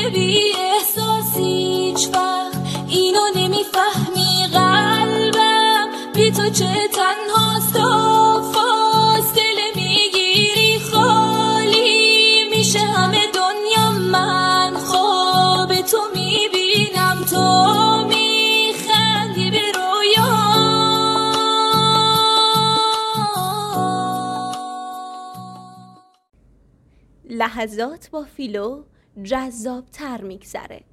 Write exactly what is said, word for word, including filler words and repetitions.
بی احساسی هیچ وقت اینو نمیفهمی. قلبم بی تو چه تنهاست و فاصله میگیری. خالی میشه همه دنیا، من خواب تو میبینم، تو میخندی به رویا. لحظات با فیلو جذاب تر میگذره.